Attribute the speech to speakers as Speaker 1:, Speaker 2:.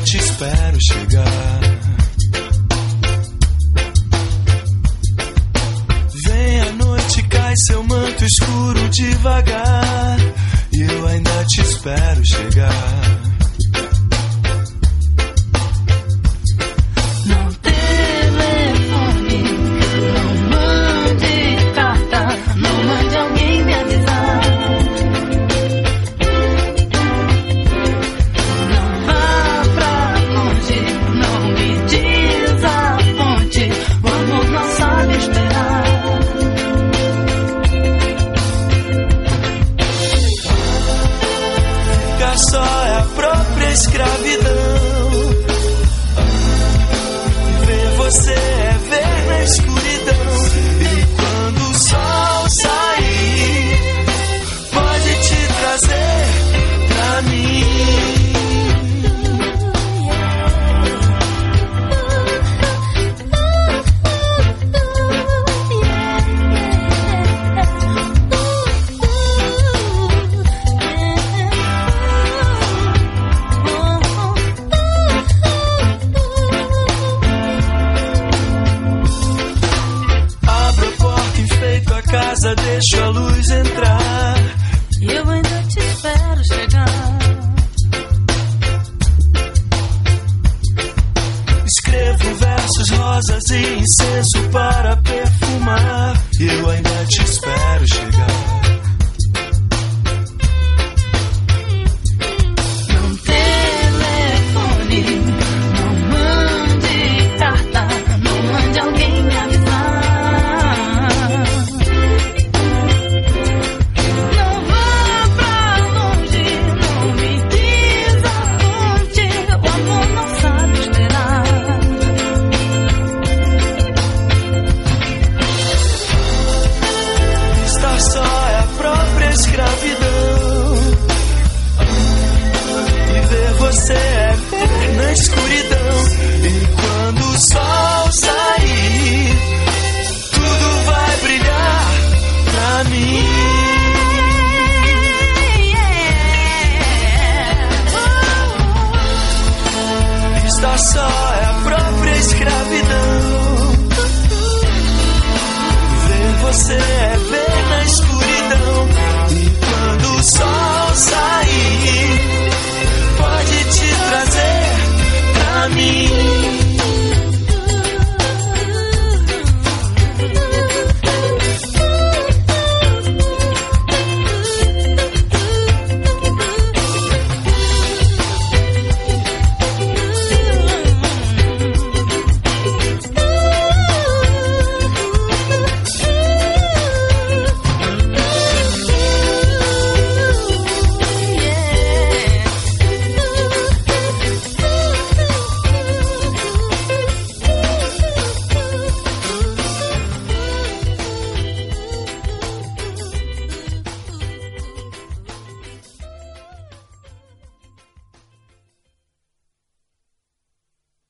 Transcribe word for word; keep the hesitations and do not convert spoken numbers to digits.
Speaker 1: te espero chegar. Vem a noite, cai seu manto escuro devagar, e eu ainda te espero chegar. Escravidão. Ver você é ver na escuridão. E quando o sol sair, pode te trazer pra mim. Deixa a luz entrar,
Speaker 2: e eu ainda te espero chegar.
Speaker 1: Escrevo versos, rosas e incenso para perfumar, e eu ainda te espero chegar.
Speaker 2: Não telefone, não mande carta, não mande alguém me avisar. Escravidão. E ver você é ver na escuridão. E quando o sol sair, tudo vai brilhar pra mim. Estar só é a própria escravidão. Ver você é ver na escuridão.